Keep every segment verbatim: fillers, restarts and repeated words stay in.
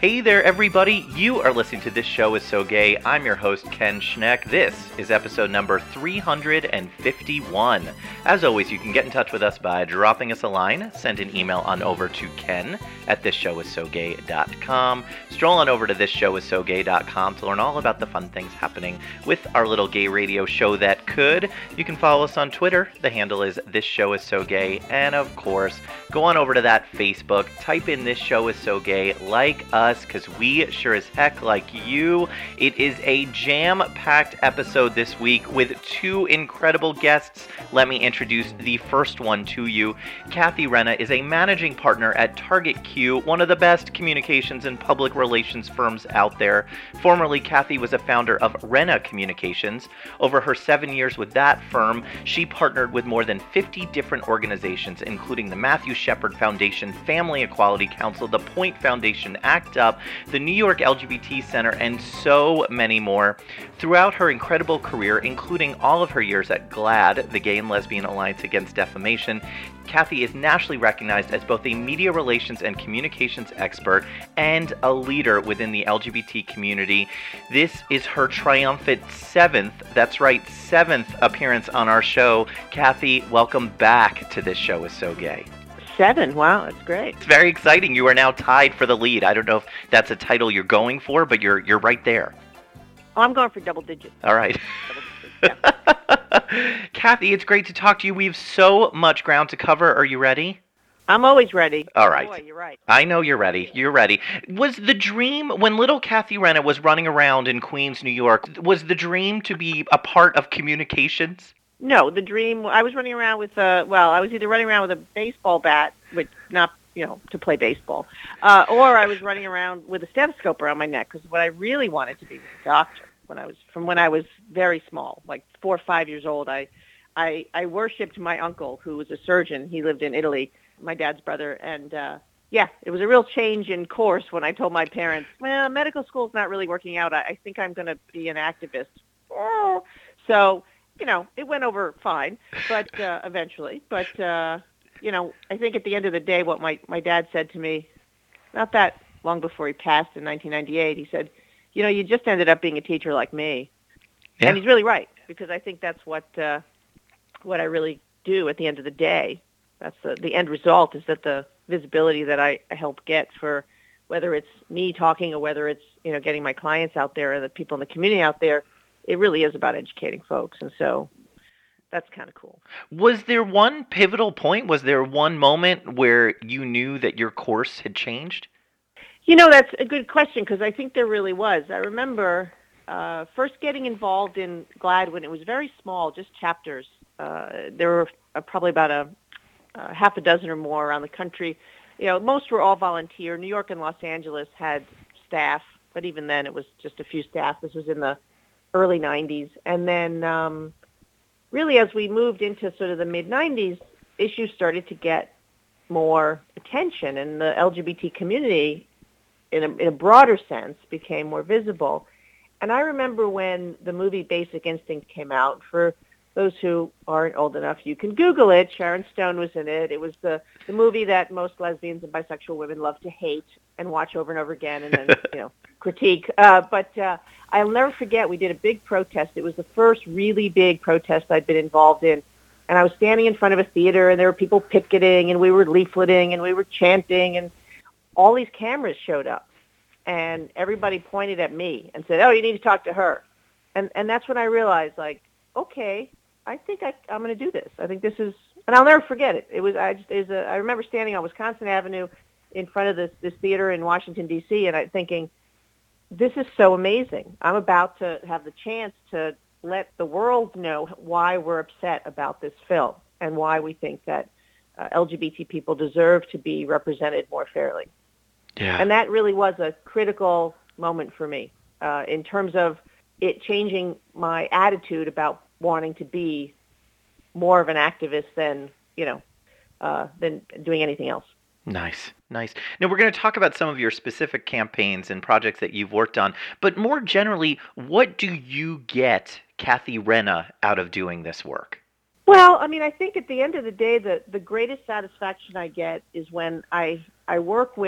Hey there, everybody. You are listening to This Show Is So Gay. I'm your host, Ken Schneck. This is episode number three hundred fifty-one. As always, you can get in touch with us by dropping us a line. Send an email on over to ken at this show is so gay dot com. Stroll on over to this show is so gay dot com to learn all about the fun things happening with our little gay radio show that could. You can follow us on Twitter. The handle is This Show Is So Gay. And of course, go on over to that Facebook. Type in This Show Is So Gay. Like us, because we sure as heck like you. It is a jam-packed episode this week with two incredible guests. Let me introduce the first one to you. Kathy Rena is a managing partner at Target Q, one of the best communications and public relations firms out there. Formerly, Kathy was a founder of Rena Communications. Over her seven years with that firm, she partnered with more than fifty different organizations, including the Matthew Shepard Foundation, Family Equality Council, the Point Foundation, ACT UP, the New York L G B T Center, and so many more. Throughout her incredible career, including all of her years at GLAAD, the Gay and Lesbian Alliance Against Defamation, Kathy is nationally recognized as both a media relations and communications expert and a leader within the L G B T community. This is her triumphant seventh, that's right, seventh appearance on our show. Kathy, welcome back to This Show Is So Gay. Seven. Wow, that's great. It's very exciting. You are now tied for the lead. I don't know if that's a title you're going for, but you're you're right there. Oh, I'm going for double digits. All right. Double digits, yeah. Kathy, it's great to talk to you. We have so much ground to cover. Are you ready? I'm always ready. All right. Boy, you're right. I know you're ready. You're ready. Was the dream, when little Kathy Rena was running around in Queens, New York, was the dream to be a part of communications? No, the dream, I was running around with a, well, I was either running around with a baseball bat, which not, you know, to play baseball, uh, or I was running around with a stethoscope around my neck, because what I really wanted to be was a doctor when I was, from when I was very small, like four or five years old. I, I, I worshipped my uncle, who was a surgeon. He lived in Italy, my dad's brother, and uh, yeah, it was a real change in course when I told my parents, well, medical school's not really working out. I, I think I'm going to be an activist. Oh. So, you know, it went over fine, but uh, eventually. But, uh, you know, I think at the end of the day, what my, my dad said to me, not that long before he passed in nineteen ninety-eight, he said, you know, you just ended up being a teacher like me. Yeah. And he's really right, because I think that's what uh, what I really do at the end of the day. That's the, the end result, is that the visibility that I, I help get, for whether it's me talking or whether it's, you know, getting my clients out there and the people in the community out there, it really is about educating folks. And so that's kind of cool. Was there one pivotal point? Was there one moment where you knew that your course had changed? You know, that's a good question, because I think there really was. I remember uh, first getting involved in GLAAD when it was very small, just chapters. Uh, there were uh, probably about a, a half a dozen or more around the country. You know, most were all volunteer. New York and Los Angeles had staff, but even then it was just a few staff. This was in the early nineties. And then um, really as we moved into sort of the mid-nineties, issues started to get more attention, and the L G B T community, in a, in a broader sense, became more visible. And I remember when the movie Basic Instinct came out. For those who aren't old enough, you can Google it. Sharon Stone was in it. It was the, the movie that most lesbians and bisexual women love to hate and watch over and over again and then, you know, critique. Uh, but uh, I'll never forget, we did a big protest. It was the first really big protest I'd been involved in. And I was standing in front of a theater, and there were people picketing, and we were leafleting, and we were chanting, and all these cameras showed up. And everybody pointed at me and said, oh, you need to talk to her. And and that's when I realized, like, okay, I think I, I'm going to do this. I think this is, and I'll never forget it. It was, I just, it was a, I remember standing on Wisconsin Avenue in front of this, this theater in Washington, D C, and I thinking, this is so amazing. I'm about to have the chance to let the world know why we're upset about this film and why we think that uh, L G B T people deserve to be represented more fairly. Yeah. And that really was a critical moment for me uh, in terms of it changing my attitude about wanting to be more of an activist than, you know, uh, than doing anything else. Nice, nice. Now, we're going to talk about some of your specific campaigns and projects that you've worked on, but more generally, what do you get, Kathy Rena, out of doing this work? Well, I mean, I think at the end of the day, the, the greatest satisfaction I get is when I, I work with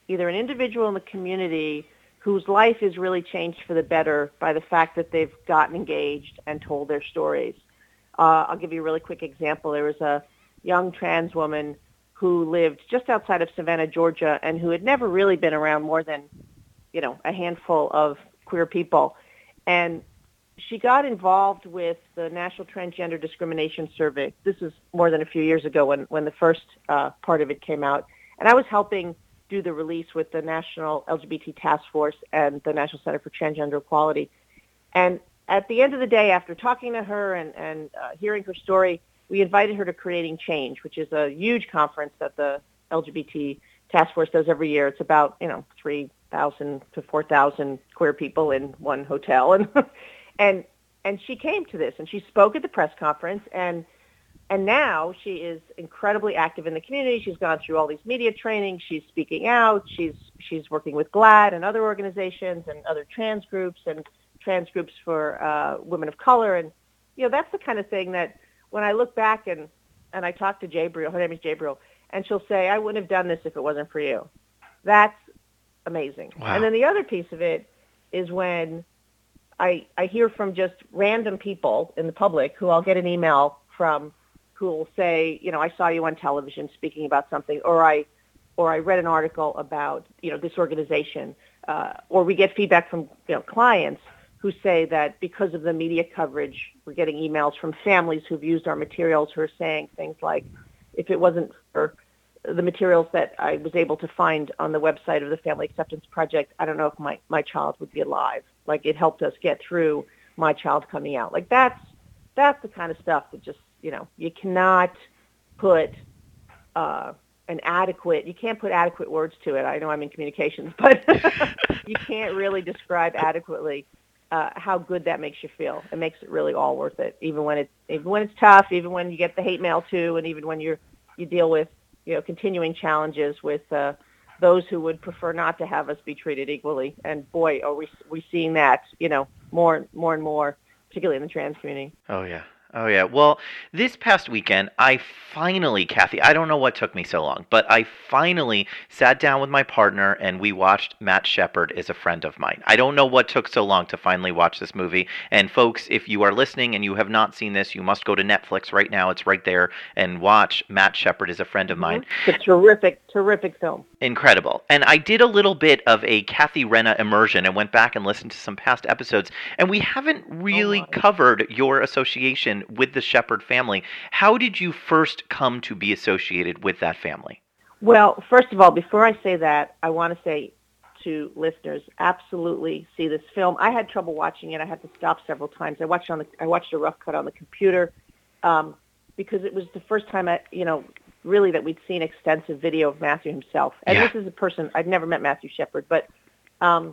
either an individual in the community whose life is really changed for the better by the fact that they've gotten engaged and told their stories. Uh, I'll give you a really quick example. There was a young trans woman who lived just outside of Savannah, Georgia, and who had never really been around more than, you know, a handful of queer people. And she got involved with the National Transgender Discrimination Survey. This is more than a few years ago when, when the first uh, part of it came out. And I was helping do the release with the National L G B T Task Force and the National Center for Transgender Equality. And at the end of the day, after talking to her and, and uh, hearing her story, we invited her to Creating Change, which is a huge conference that the L G B T Task Force does every year. It's about, you know, three thousand to four thousand queer people in one hotel. And and and she came to this, and she spoke at the press conference, and and now she is incredibly active in the community. She's gone through all these media trainings. She's speaking out. She's she's working with GLAAD and other organizations and other trans groups and trans groups for uh, women of color. And, you know, that's the kind of thing that when I look back and, and I talk to Jabriel, her name is Jabriel, and she'll say, I wouldn't have done this if it wasn't for you. That's amazing. Wow. And then the other piece of it is when I, I hear from just random people in the public who I'll get an email from who will say, you know, I saw you on television speaking about something, or I, or I read an article about, you know, this organization, uh, or we get feedback from, you know, clients who say that because of the media coverage, we're getting emails from families who've used our materials who are saying things like, if it wasn't for the materials that I was able to find on the website of the Family Acceptance Project, I don't know if my, my child would be alive. Like, it helped us get through my child coming out. Like, that's, that's the kind of stuff that just, you know, you cannot put uh, an adequate, you can't put adequate words to it. I know I'm in communications, but you can't really describe adequately uh, how good that makes you feel. It makes it really all worth it, even when it, even when it's tough, even when you get the hate mail too, and even when you're, you deal with, you know, continuing challenges with uh, those who would prefer not to have us be treated equally. And boy, are we, we seeing that, you know, more, more and more, particularly in the trans community. Oh, yeah. Oh, yeah. Well, this past weekend, I finally, Kathy, I don't know what took me so long, but I finally sat down with my partner and we watched Matt Shepard Is a Friend of Mine. I don't know what took so long to finally watch this movie. And folks, if you are listening and you have not seen this, you must go to Netflix right now. It's right there, and watch Matt Shepard Is a Friend of Mine. It's a terrific, terrific film. Incredible. And I did a little bit of a Kathy Renna immersion and went back and listened to some past episodes, and we haven't really Oh, my. covered your association with the Shepard family. How did you first come to be associated with that family? Well, first of all, before I say that, I want to say to listeners, absolutely see this film. I had trouble watching it. I had to stop several times. I watched on the, I watched a rough cut on the computer um, because it was the first time I, you know, really that we'd seen extensive video of Matthew himself. And Yeah. this is a person, I'd never met Matthew Shepard, but um,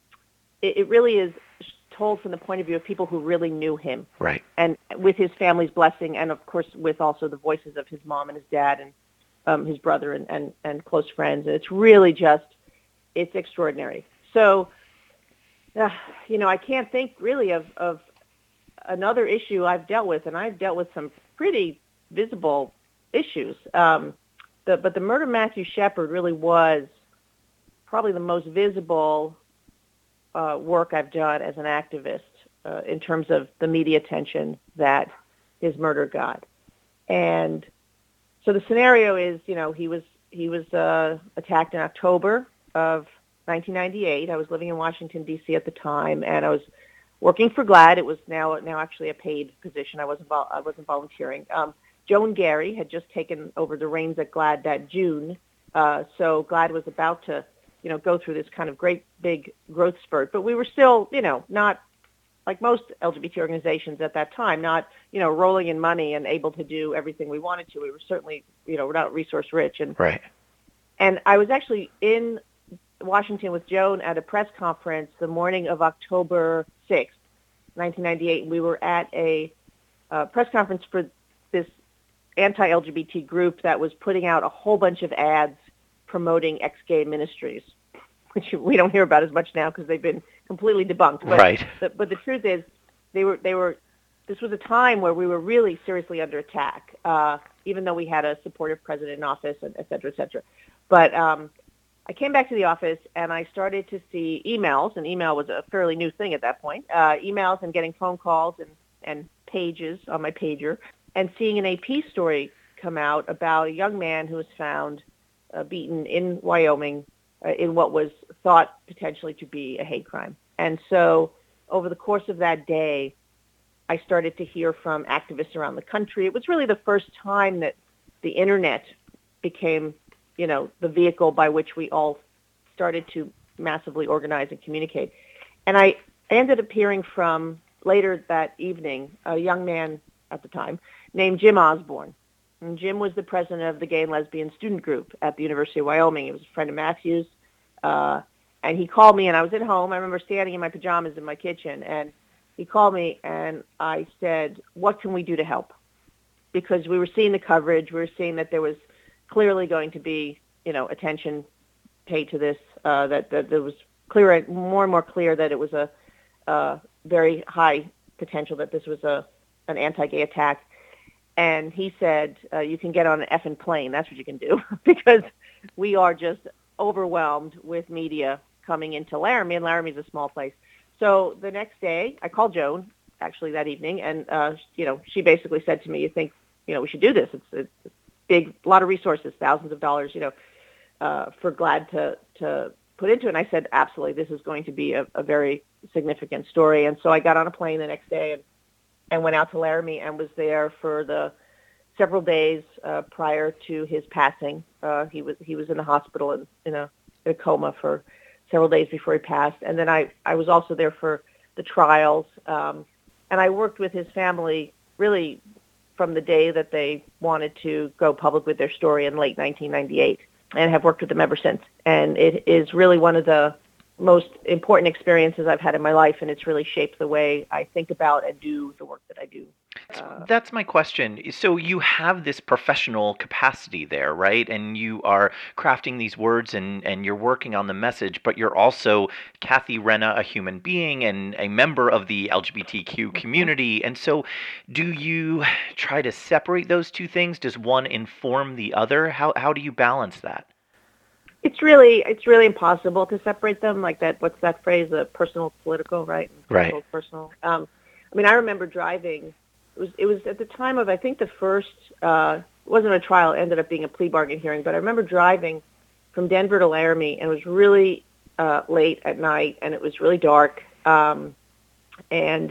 it, it really is told from the point of view of people who really knew him. Right. And with his family's blessing, and of course with also the voices of his mom and his dad and um, his brother and, and, and close friends. And it's really just, it's extraordinary. So, uh, you know, I can't think really of, of another issue I've dealt with, and I've dealt with some pretty visible issues. Um, the, but the murder of Matthew Shepard really was probably the most visible Uh, work I've done as an activist uh, in terms of the media attention that his murder got. And so the scenario is, you know, he was he was uh, attacked in October of nineteen ninety-eight. I was living in Washington, D C at the time, and I was working for GLAAD. It was now now actually a paid position. I wasn't vol- I wasn't volunteering. Um, Joan Gary had just taken over the reins at GLAAD that June, uh, so GLAAD was about to, you know, go through this kind of great big growth spurt. But we were still, you know, not like most L G B T organizations at that time, not, you know, rolling in money and able to do everything we wanted to. We were certainly, you know, we're not resource rich. And Right. and I was actually in Washington with Joan at a press conference the morning of October sixth, nineteen ninety-eight. And we were at a uh, press conference for this anti-L G B T group that was putting out a whole bunch of ads promoting ex-gay ministries, which we don't hear about as much now because they've been completely debunked. But, Right. the, but the truth is, they were they were. This was a time where we were really seriously under attack, uh, even though we had a supportive president in office, and et cetera, et cetera. But um, I came back to the office and I started to see emails, and email was a fairly new thing at that point, uh, emails and getting phone calls and, and pages on my pager, and seeing an A P story come out about a young man who was found uh, beaten in Wyoming uh, in what was thought potentially to be a hate crime. And so over the course of that day, I started to hear from activists around the country. It was really the first time that the internet became, you know, the vehicle by which we all started to massively organize and communicate. And I ended up hearing from, later that evening, a young man at the time named Jim Osborne. And Jim was the president of the Gay and Lesbian Student Group at the University of Wyoming. He was a friend of Matthew's. Uh, and he called me, and I was at home. I remember standing in my pajamas in my kitchen, and he called me, and I said, what can we do to help? Because we were seeing the coverage. We were seeing that there was clearly going to be, you know, attention paid to this, uh, that, that there was clear, more and more clear that it was a uh, very high potential that this was a an anti-gay attack. And he said, uh, you can get on an effing plane. That's what you can do, because we are just overwhelmed with media coming into Laramie, and Laramie is a small place. So the next day, I called Joan, actually, that evening, and, uh, you know, she basically said to me, you think, you know, we should do this. It's, it's a big, a lot of resources, thousands of dollars, you know, uh, for GLAAD to, to put into it. And I said, absolutely, this is going to be a, a very significant story. And so I got on a plane the next day and, and went out to Laramie and was there for the several days uh, prior to his passing. Uh, he was he was in the hospital in, in, a, in a coma for several days before he passed. And then I, I was also there for the trials. Um, and I worked with his family really from the day that they wanted to go public with their story in late nineteen ninety-eight, and have worked with them ever since. And it is really one of the most important experiences I've had in my life, and it's really shaped the way I think about and do the work that I do. Uh, That's my question. So you have this professional capacity there, right? And you are crafting these words and, and you're working on the message, but you're also Kathy Rena, a human being and a member of the L G B T Q community. And so do you try to separate those two things? Does one inform the other? How how do you balance that? It's really it's really impossible to separate them, like that. What's that phrase? The personal, political, right? Political, right. Personal. Um, I mean, I remember driving. It was it was at the time of I think the first. Uh, it wasn't a trial. It ended up being a plea bargain hearing. But I remember driving from Denver to Laramie, and it was really uh, late at night, and it was really dark. Um, and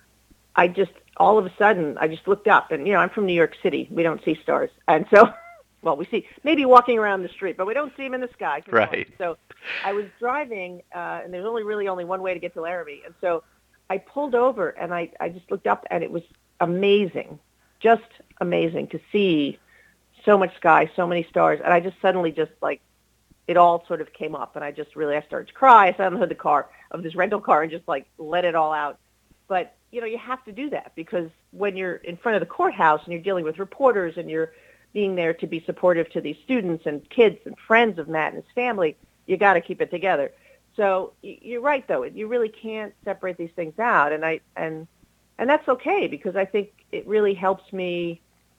I just all of a sudden I just looked up, and you know I'm from New York City. We don't see stars, and so. Well, we see maybe walking around the street, but we don't see them in the sky. Right. So I was driving, uh, and there's only really only one way to get to Laramie. And so I pulled over, and I, I just looked up, and it was amazing, just amazing to see so much sky, so many stars. And I just suddenly just, like, it all sort of came up, and I just really, I started to cry. I sat on the hood of the car, of this rental car, and just, like, let it all out. But, you know, you have to do that because when you're in front of the courthouse and you're dealing with reporters and you're being there to be supportive to these students and kids and friends of Matt and his family, you got to keep it together. So you're right, though. You really can't separate these things out, and I and and that's okay because I think it really helps me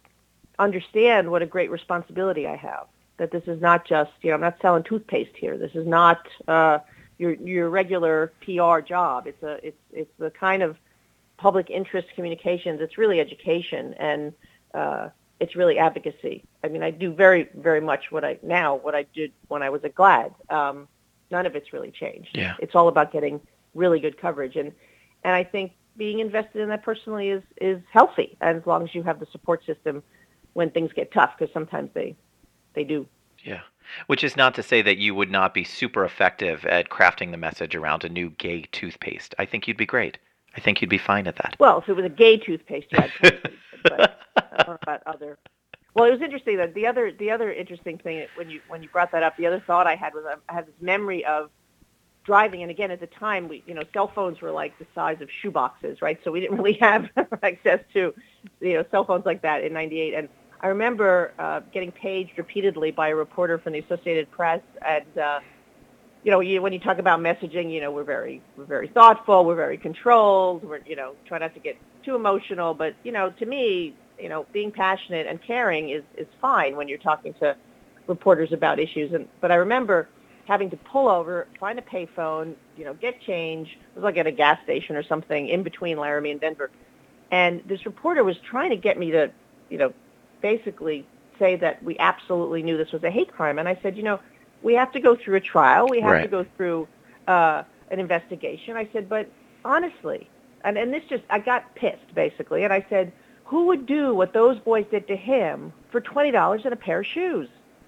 understand what a great responsibility I have. That this is not just, you know, I'm not selling toothpaste here. This is not uh, your your regular P R job. It's a it's it's the kind of public interest communications. It's really education and. Uh, It's really advocacy. I mean, I do very, very much what I now, what I did when I was at GLAAD. Um, none of it's really changed. Yeah. It's all about getting really good coverage. And, and I think being invested in that personally is, is healthy, as long as you have the support system when things get tough, because sometimes they, they do. Yeah. Which is not to say that you would not be super effective at crafting the message around a new gay toothpaste. I think you'd be great. I think you'd be fine at that. Well, if it was a gay toothpaste, yeah, I'd probably, but I don't know about other. Well, it was interesting that the other the other interesting thing when you when you brought that up, the other thought I had was I had this memory of driving, and again at the time we you know cell phones were like the size of shoe boxes, right? So we didn't really have access to you know cell phones like that in ninety-eight. And I remember uh, getting paged repeatedly by a reporter from the Associated Press, and uh, you know you, when you talk about messaging, you know we're very we're very thoughtful, we're very controlled, we're you know try not to get too emotional, but you know to me. You know, being passionate and caring is, is fine when you're talking to reporters about issues. And but I remember having to pull over, find a payphone, you know, get change. It was like at a gas station or something in between Laramie and Denver. And this reporter was trying to get me to, you know, basically say that we absolutely knew this was a hate crime. And I said, you know, we have to go through a trial. We have Right. to go through uh, an investigation. I said, but honestly, and, and this just, I got pissed, basically. And I said, who would do what those boys did to him for twenty dollars and a pair of shoes?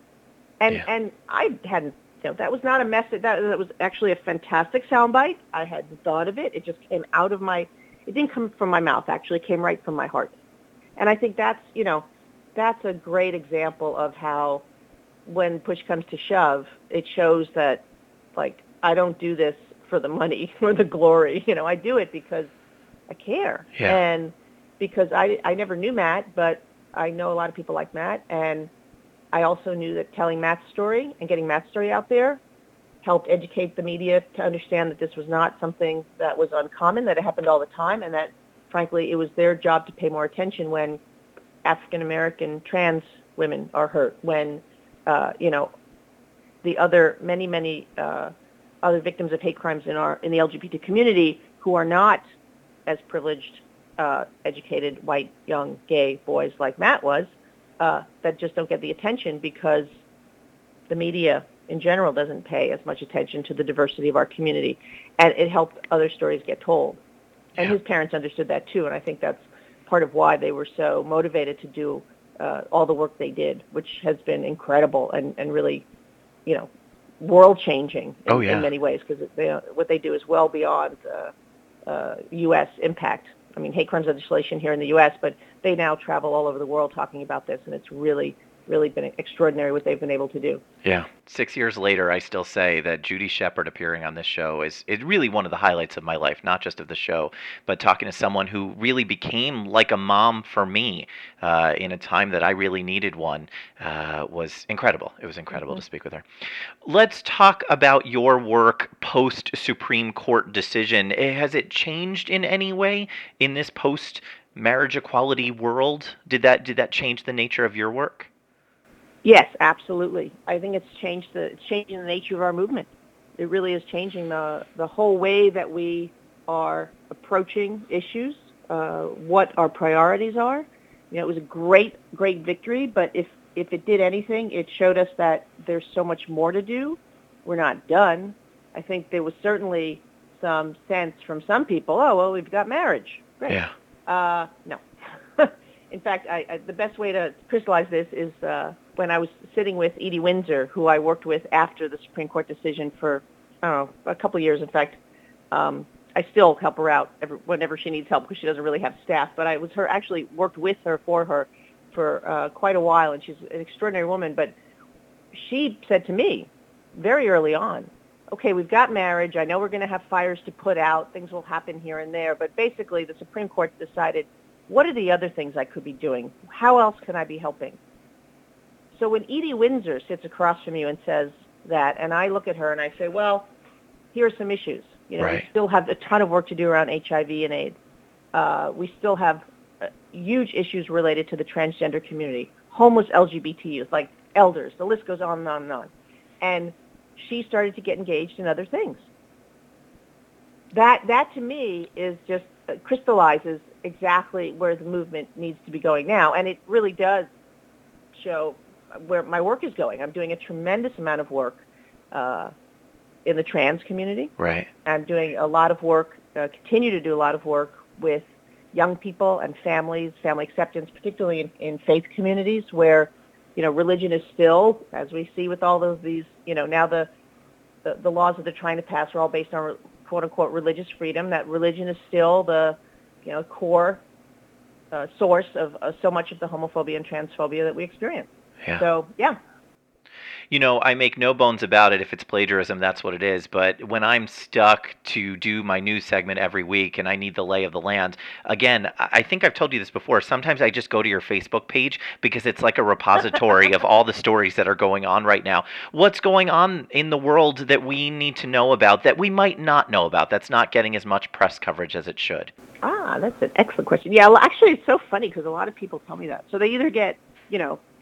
And Yeah. and I hadn't, you know, that was not a message. That, that was actually a fantastic soundbite. I hadn't thought of it. It just came out of my, it didn't come from my mouth, actually. It came right from my heart. And I think that's, you know, that's a great example of how when push comes to shove, it shows that, like, I don't do this for the money or the glory. You know, I do it because I care. Yeah. And because I, I never knew Matt, but I know a lot of people like Matt. And I also knew that telling Matt's story and getting Matt's story out there helped educate the media to understand that this was not something that was uncommon, that it happened all the time, and that, frankly, it was their job to pay more attention when African-American trans women are hurt, when, uh, you know, the other, many, many uh, other victims of hate crimes in our in the L G B T community who are not as privileged, uh, educated, white, young, gay boys like Matt was, uh, that just don't get the attention because the media in general doesn't pay as much attention to the diversity of our community. And it helped other stories get told. And Yeah. his parents understood that too, and I think that's part of why they were so motivated to do uh, all the work they did, which has been incredible and, and really, you know, world-changing in, Oh, yeah. in many ways, because they, what they do is well beyond uh, uh, U S impact. I mean, hate crimes legislation here in the U S, but they now travel all over the world talking about this, and it's really, really been extraordinary what they've been able to do. Yeah. Six years later, I still say that Judy Shepard appearing on this show is, is really one of the highlights of my life, not just of the show, but talking to someone who really became like a mom for me uh, in a time that I really needed one uh, was incredible. It was incredible Mm-hmm. to speak with her. Let's talk about your work post-Supreme Court decision. Eh, Has it changed in any way in this post-marriage equality world? Did that did that change the nature of your work? Yes, absolutely. I think it's changed the it's changing the nature of our movement. It really is changing the the whole way that we are approaching issues, uh, what our priorities are. You know, it was a great, great victory, but if if it did anything, it showed us that there's so much more to do. We're not done. I think there was certainly some sense from some people, oh, well, we've got marriage. Great. Yeah. Uh, no. In fact, I, I, the best way to crystallize this is uh, when I was sitting with Edie Windsor, who I worked with after the Supreme Court decision for, I don't know, a couple of years. In fact, um, I still help her out every, whenever she needs help because she doesn't really have staff. But I was her actually worked with her for her for uh, quite a while, and she's an extraordinary woman. But she said to me very early on, okay, we've got marriage. I know we're going to have fires to put out. Things will happen here and there. But basically, the Supreme Court decided, what are the other things I could be doing? How else can I be helping? So when Edie Windsor sits across from you and says that, and I look at her and I say, well, here are some issues. You know, Right. we still have a ton of work to do around H I V and AIDS. Uh, we still have uh, huge issues related to the transgender community, homeless L G B T youth, like elders. The list goes on and on and on. And she started to get engaged in other things. That, that to me is just uh, crystallizes exactly where the movement needs to be going now. And it really does show where my work is going. I'm doing a tremendous amount of work uh, in the trans community. Right. I'm doing a lot of work, uh, continue to do a lot of work with young people and families, family acceptance, particularly in, in faith communities where, you know, religion is still, as we see with all of these, you know, now the, the, the laws that they're trying to pass are all based on quote-unquote religious freedom, that religion is still the, you know, core uh, source of uh, so much of the homophobia and transphobia that we experience. Yeah. So, yeah. You know, I make no bones about it. If it's plagiarism, that's what it is. But when I'm stuck to do my news segment every week and I need the lay of the land, again, I I think I've told you this before. Sometimes I just go to your Facebook page because it's like a repository of all the stories that are going on right now. What's going on in the world that we need to know about that we might not know about, that's not getting as much press coverage as it should? Ah, that's an excellent question. Yeah, well, actually, it's so funny because a lot of people tell me that. So they either get, you know,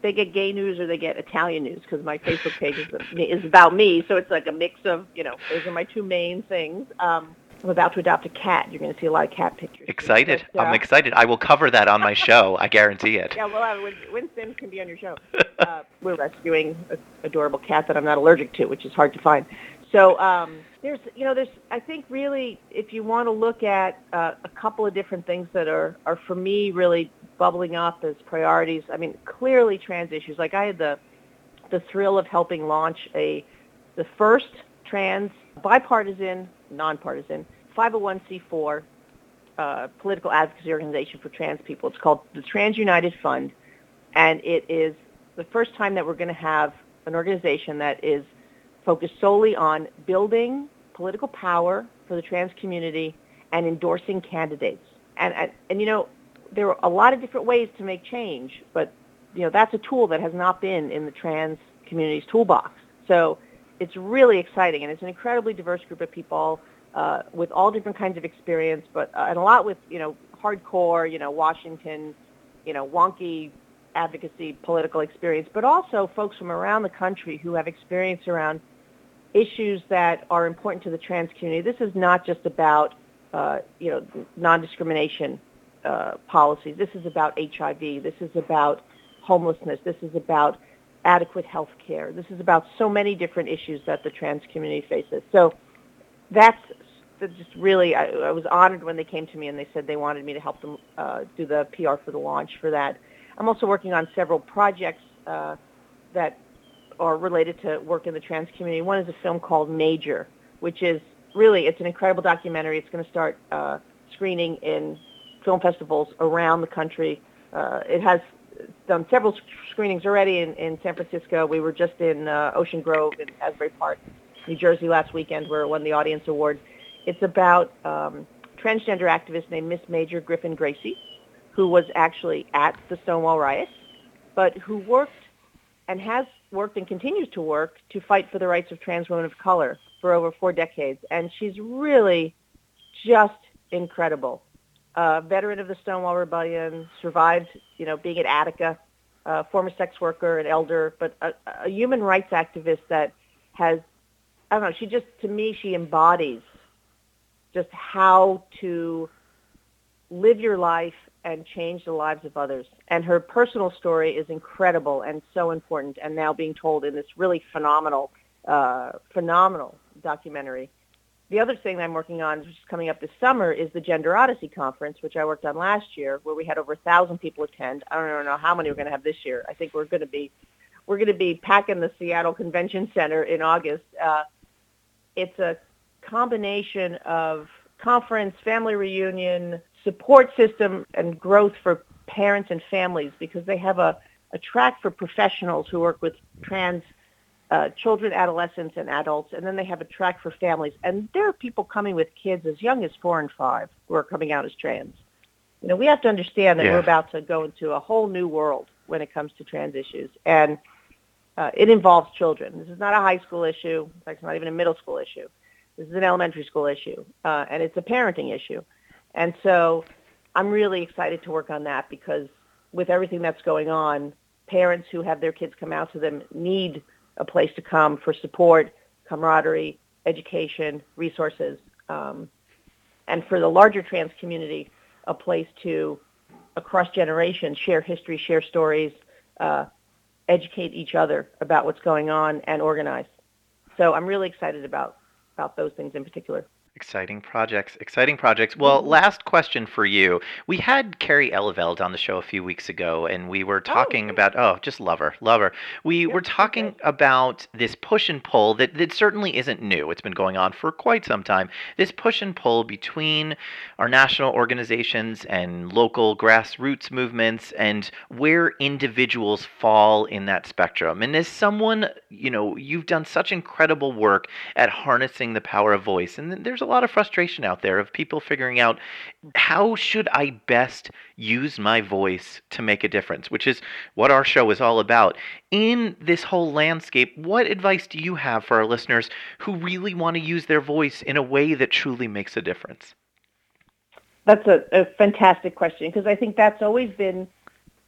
they get gay news or they get Italian news, because my Facebook page is, is about me. So it's like a mix of, you know, those are my two main things. Um, I'm about to adopt a cat. You're going to see a lot of cat pictures. Excited. But, uh, I'm excited. I will cover that on my show. I guarantee it. Yeah, well, uh, Win, Win Sims can be on your show. Uh, we're rescuing an adorable cat that I'm not allergic to, which is hard to find. So um, there's, you know, there's, I think really, if you want to look at uh, a couple of different things that are, are for me really bubbling up as priorities. I mean, clearly trans issues. Like I had the, the thrill of helping launch a, the first trans bipartisan, nonpartisan, five oh one c four uh, political advocacy organization for trans people. It's called the Trans United Fund, and it is the first time that we're going to have an organization that is focused solely on building political power for the trans community and endorsing candidates. And, and, and you know, there are a lot of different ways to make change, but, you know, that's a tool that has not been in the trans community's toolbox. So it's really exciting, and it's an incredibly diverse group of people uh, with all different kinds of experience, but uh, and a lot with, you know, hardcore, you know, Washington, you know, wonky advocacy, political experience, but also folks from around the country who have experience around issues that are important to the trans community. This is not just about, uh, you know, non-discrimination uh, policies. This is about H I V. This is about homelessness. This is about adequate health care. This is about so many different issues that the trans community faces. So that's just really, I, I was honored when they came to me and they said they wanted me to help them uh, do the P R for the launch for that. I'm also working on several projects uh, that are related to work in the trans community. One is a film called Major, which is really, it's an incredible documentary. It's going to start uh, screening in film festivals around the country. Uh, it has done several screenings already in, in San Francisco. We were just in uh, Ocean Grove in Asbury Park, New Jersey last weekend, where it won the Audience Award. It's about um, transgender activist named Miss Major Griffin Gracie, who was actually at the Stonewall riots, but who worked and has worked and continues to work to fight for the rights of trans women of color for over four decades. And she's really just incredible. Uh, veteran of the Stonewall Rebellion, survived, you know, being at Attica, uh, former sex worker, an elder, but a, a human rights activist that has, I don't know, she just, to me, she embodies just how to live your life and change the lives of others. And her personal story is incredible and so important, and now being told in this really phenomenal, uh, phenomenal documentary. The other thing that I'm working on, which is coming up this summer, is the Gender Odyssey Conference, which I worked on last year, where we had over a thousand people attend. I don't know how many we're going to have this year. I think we're going to be we're going to be packing the Seattle Convention Center in August. Uh, it's a combination of conference, family reunion, support system, and growth for parents and families, because they have a, a track for professionals who work with trans Uh, children, adolescents, and adults, and then they have a track for families. And there are people coming with kids as young as four and five who are coming out as trans. You know, we have to understand that yeah. we're about to go into a whole new world when it comes to trans issues, and uh, it involves children. This is not a high school issue. In fact, it's not even a middle school issue. This is an elementary school issue, uh, and it's a parenting issue. And so I'm really excited to work on that, because with everything that's going on, parents who have their kids come out to them need a place to come for support, camaraderie, education, resources, um, and for the larger trans community, a place to, across generations, share history, share stories, uh, educate each other about what's going on, and organize. So I'm really excited about, about those things in particular. Exciting projects, exciting projects. Well, last question for you. We had Carrie Eleveld on the show a few weeks ago, and we were talking oh, about, oh, just love her, love her. We yep, were talking okay. about this push and pull that, that certainly isn't new. It's been going on for quite some time. This push and pull between our national organizations and local grassroots movements, and where individuals fall in that spectrum. And as someone, you know, you've done such incredible work at harnessing the power of voice, and there's a lot of frustration out there of people figuring out, how should I best use my voice to make a difference, which is what our show is all about. In this whole landscape, what advice do you have for our listeners who really want to use their voice in a way that truly makes a difference? That's a, a fantastic question, because I think that's always been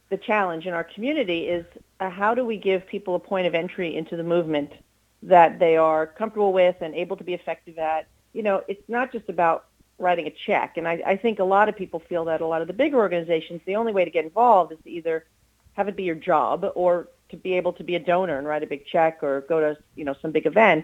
the challenge in our community is uh, how do we give people a point of entry into the movement that they are comfortable with and able to be effective at. You know, it's not just about writing a check. And I, I think a lot of people feel that a lot of the bigger organizations, the only way to get involved is to either have it be your job or to be able to be a donor and write a big check or go to, you know, some big event.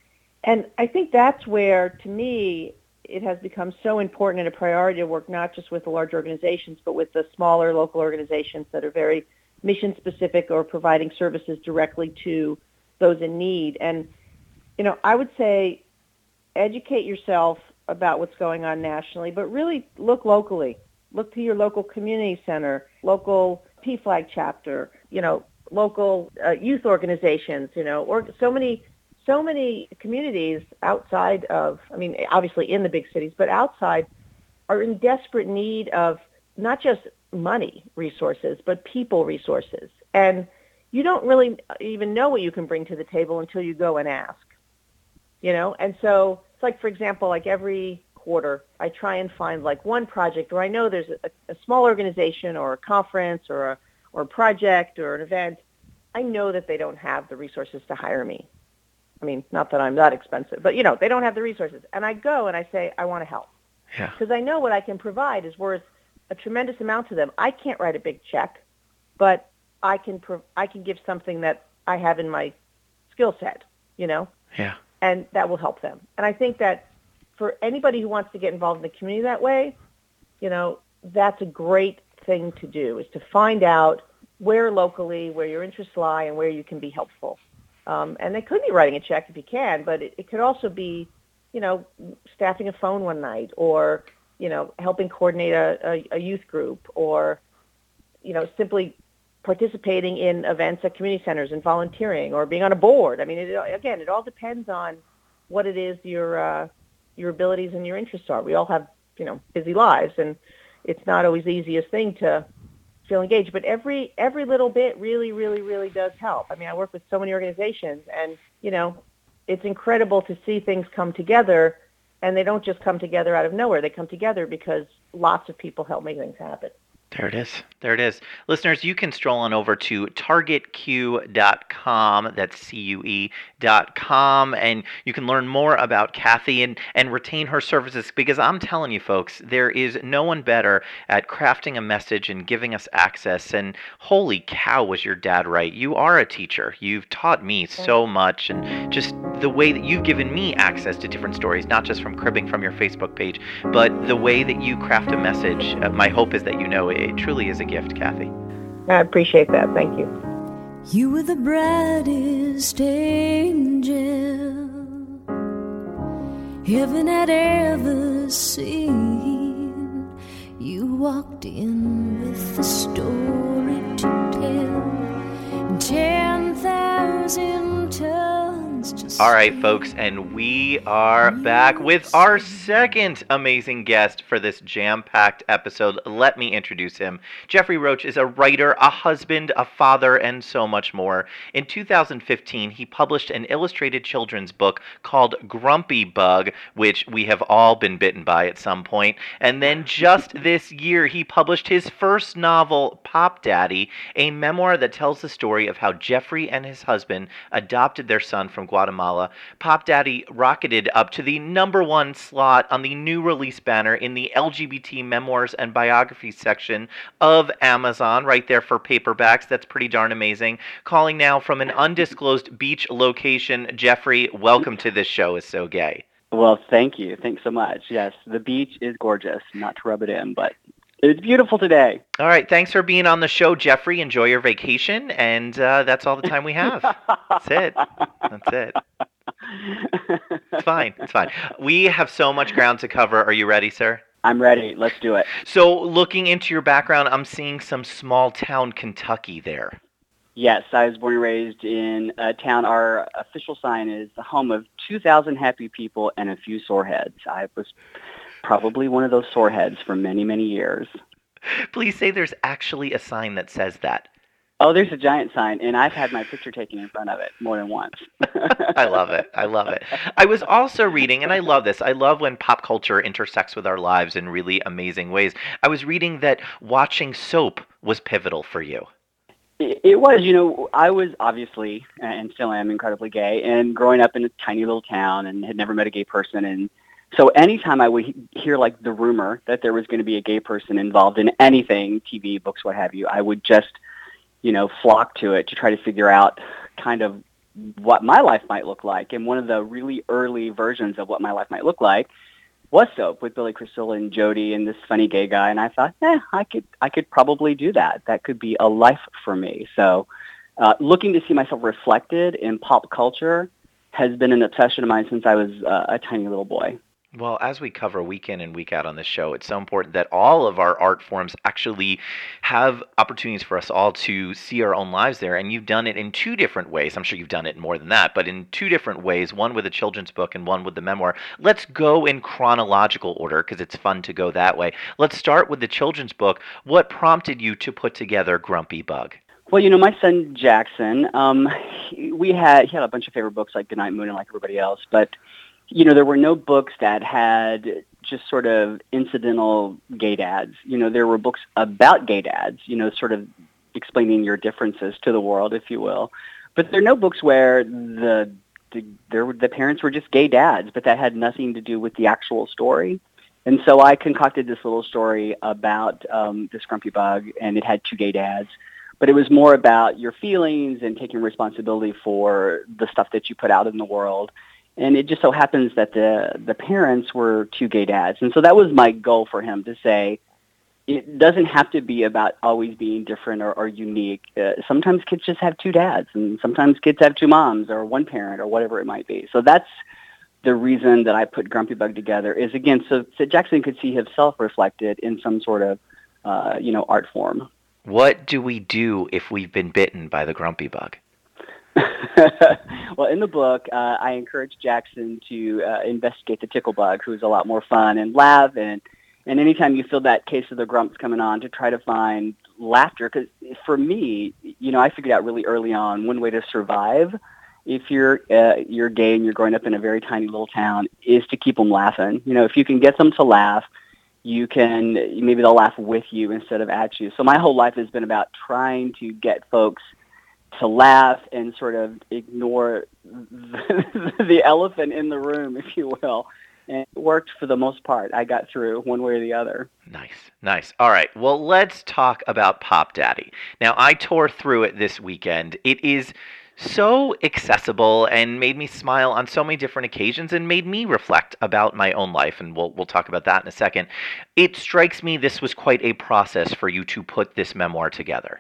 And I think that's where, to me, it has become so important and a priority to work not just with the large organizations, but with the smaller local organizations that are very mission-specific or providing services directly to those in need. And, you know, I would say educate yourself about what's going on nationally, but really look locally. Look to your local community center, local P FLAG chapter, you know, local uh, youth organizations, you know, or so many so many communities outside of, I mean, obviously in the big cities, but outside are in desperate need of not just money resources, but people resources. And you don't really even know what you can bring to the table until you go and ask, you know? And so it's like, for example, like every quarter, I try and find like one project where I know there's a, a small organization or a conference or a, or a project or an event. I know that they don't have the resources to hire me. I mean, not that I'm that expensive, but, you know, they don't have the resources. And I go and I say, I want to help. Yeah. Because I know what I can provide is worth a tremendous amount to them. I can't write a big check, but I can pro- I can give something that I have in my skill set, you know? Yeah. And that will help them. And I think that for anybody who wants to get involved in the community that way, you know, that's a great thing to do, is to find out where locally, where your interests lie, and where you can be helpful. Um, and they could be writing a check if you can, but it, it could also be, you know, staffing a phone one night, or, you know, helping coordinate a, a, a youth group, or, you know, simply participating in events at community centers and volunteering, or being on a board. I mean, it, again, it all depends on what it is your uh, your abilities and your interests are. We all have, you know, busy lives, and it's not always the easiest thing to feel engaged. But every every little bit really, really, really does help. I mean, I work with so many organizations, and, you know, it's incredible to see things come together, and they don't just come together out of nowhere. They come together because lots of people help make things happen. There it is. There it is. Listeners, you can stroll on over to target q dot com. That's C U E dot com. And you can learn more about Kathy and, and retain her services, because I'm telling you, folks, there is no one better at crafting a message and giving us access. And holy cow, was your dad right? You are a teacher. You've taught me so much. And just the way that you've given me access to different stories, not just from cribbing from your Facebook page, but the way that you craft a message. Uh, my hope is that you know it. It truly is a gift, Kathy. I appreciate that. Thank you. You were the brightest angel heaven had ever seen. You walked in with a story to tell in ten thousand tongues. Just All right, folks, and we are back with our second amazing guest for this jam-packed episode. Let me introduce him. Jeffrey Roach is a writer, a husband, a father, and so much more. In two thousand fifteen, he published an illustrated children's book called Grumpy Bug, which we have all been bitten by at some point. And then just this year, he published his first novel, Pop Daddy, a memoir that tells the story of how Jeffrey and his husband adopted their son from Guatemala. Pop Daddy rocketed up to the number one slot on the new release banner in the L G B T memoirs and biographies section of Amazon, right there for paperbacks. That's pretty darn amazing. Calling now from an undisclosed beach location. Jeffrey, welcome to this show is so gay. Well, thank you. Thanks so much. Yes, the beach is gorgeous. Not to rub it in, but it's beautiful today. All right. Thanks for being on the show, Jeffrey. Enjoy your vacation. And uh, that's all the time we have. That's it. That's it. It's fine. It's fine. We have so much ground to cover. Are you ready, sir? I'm ready. Let's do it. So looking into your background, I'm seeing some small town Kentucky there. Yes, I was born and raised in a town. Our official sign is the home of two thousand happy people and a few soreheads. I was probably one of those soreheads for many, many years. Please say there's actually a sign that says that. Oh, there's a giant sign, and I've had my picture taken in front of it more than once. I love it. I love it. I was also reading, and I love this. I love when pop culture intersects with our lives in really amazing ways. I was reading that watching soap was pivotal for you. It, it was, you know, I was obviously, and still am, incredibly gay, and growing up in a tiny little town and had never met a gay person. And so anytime I would hear, like, the rumor that there was going to be a gay person involved in anything, T V, books, what have you, I would just, you know, flock to it to try to figure out kind of what my life might look like. And one of the really early versions of what my life might look like was Soap with Billy Crystal and Jody and this funny gay guy. And I thought, eh, I could, I could probably do that. That could be a life for me. So uh, looking to see myself reflected in pop culture has been an obsession of mine since I was uh, a tiny little boy. Well, as we cover week in and week out on this show, it's so important that all of our art forms actually have opportunities for us all to see our own lives there. And you've done it in two different ways. I'm sure you've done it in more than that, but in two different ways, one with a children's book and one with the memoir. Let's go in chronological order because it's fun to go that way. Let's start with the children's book. What prompted you to put together Grumpy Bug? Well, you know, my son Jackson, um, he, we had he had a bunch of favorite books like Goodnight Moon and like everybody else, but you know, there were no books that had just sort of incidental gay dads. You know, there were books about gay dads, you know, sort of explaining your differences to the world, if you will. But there are no books where the the, there, the parents were just gay dads, but that had nothing to do with the actual story. And so I concocted this little story about um, this grumpy bug, and it had two gay dads. But it was more about your feelings and taking responsibility for the stuff that you put out in the world. And it just so happens that the the parents were two gay dads. And so that was my goal for him, to say it doesn't have to be about always being different or, or unique. Uh, sometimes kids just have two dads, and sometimes kids have two moms or one parent or whatever it might be. So that's the reason that I put Grumpy Bug together, is, again, so, so Jackson could see himself reflected in some sort of, uh, you know, art form. What do we do if we've been bitten by the Grumpy Bug? Well, in the book, uh, I encourage Jackson to uh, investigate the tickle bug, who's a lot more fun, and laugh. And, and anytime you feel that case of the grumps coming on, to try to find laughter. Because for me, you know, I figured out really early on one way to survive if you're uh, you're gay and you're growing up in a very tiny little town is to keep them laughing. You know, if you can get them to laugh, you can, maybe they'll laugh with you instead of at you. So my whole life has been about trying to get folks to laugh and sort of ignore the, the elephant in the room, if you will. And it worked for the most part. I got through one way or the other. Nice, nice. All right, well, let's talk about Pop Daddy. Now, I tore through it this weekend. It is so accessible and made me smile on so many different occasions and made me reflect about my own life, and we'll we'll talk about that in a second. It strikes me this was quite a process for you to put this memoir together.